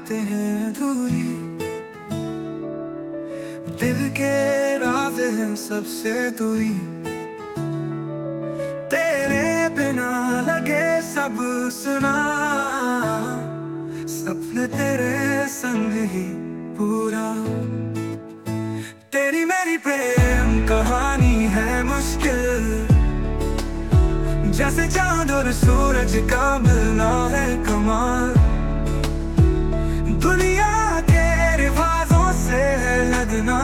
बातें हैं अधूरी, दिल के राज हैं सबसे दूरी। तेरे बिना लगे सब सुना, सपने तेरे संग ही पूरा। तेरी मेरी प्रेम कहानी है मुश्किल, जैसे चांद और सूरज का मिलना है कमाल। दुनिया के रिवाजों से है लदना,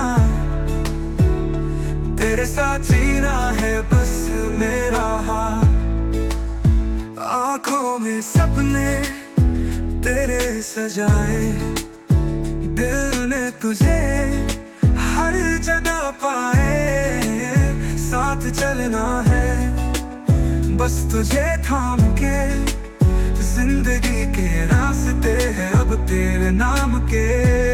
तेरे साथ जीना है बस मेरा हाल। आँखों में सपने तेरे सजाए, दिल ने तुझे हर जगह पाए। साथ चलना है बस तुझे थाम के, जिंदगी के रास्ते हैं अब तेरे नाम के।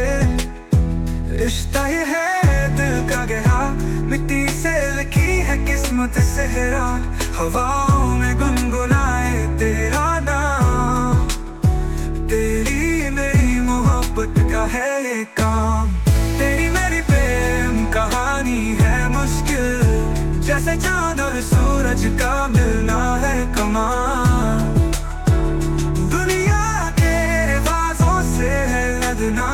रिश्ता ये है दिल का गहरा, मिट्टी से लिखी है किस्मत सेहरा। हवाओं में गुनगुनाए तेरा नाम, तेरी मेरी मोहब्बत का है ये काम। तेरी मेरी प्रेम कहानी है मुश्किल, जैसे चांद और सूरज का मिलना है कमाल। दुनिया के रिवाजों से है लदना,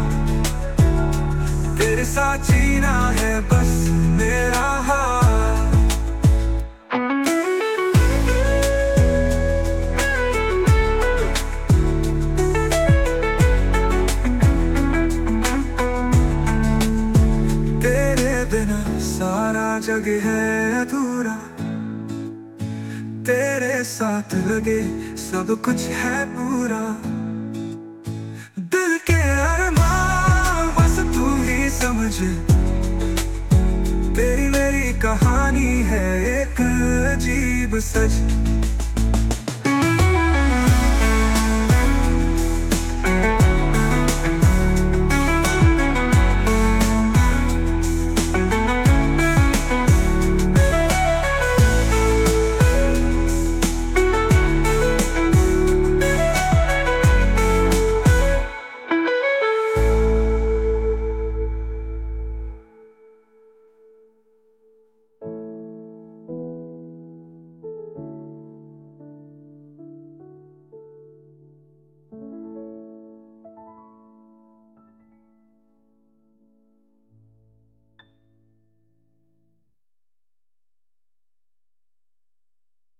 तेरे साथ जीना है बस मेरा हाल। तेरे बिना सारा जग है अधूरा, तेरे साथ लगे सब कुछ है पूरा। दिल के अरमान बस तू ही समझ, तेरी मेरी कहानी है एक अजीब सच।